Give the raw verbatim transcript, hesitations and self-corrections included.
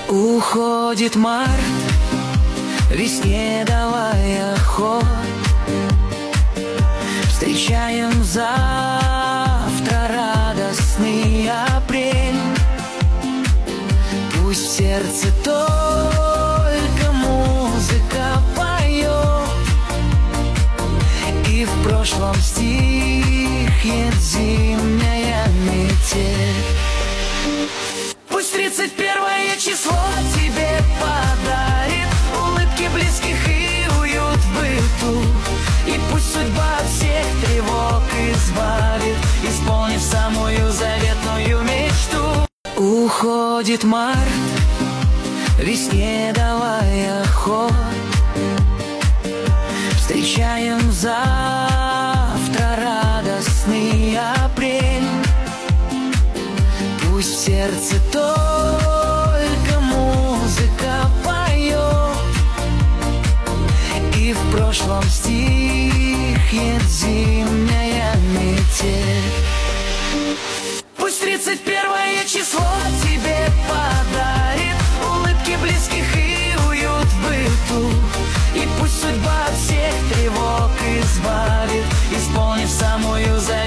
Уходит март, весне давая ход. Встречаем завтра радостный апрель. Пусть в сердце только музыка поет, и в прошлом стихнет зимняя метель. Пусть тридцать первое число тебе подарит улыбки близких и уют в быту, и пусть судьба всех тревог избавит, исполнив самую заветную мечту. Уходит март, весне давая ход. Встречаем завтра радостный апрель. Пусть в сердце только музыка поет, и в прошлом стихнет зимняя метель. Пусть тридцать первое число тебе подарит улыбки близких и уют в быту, и пусть судьба всех тревог избавит, исполнив самую заветную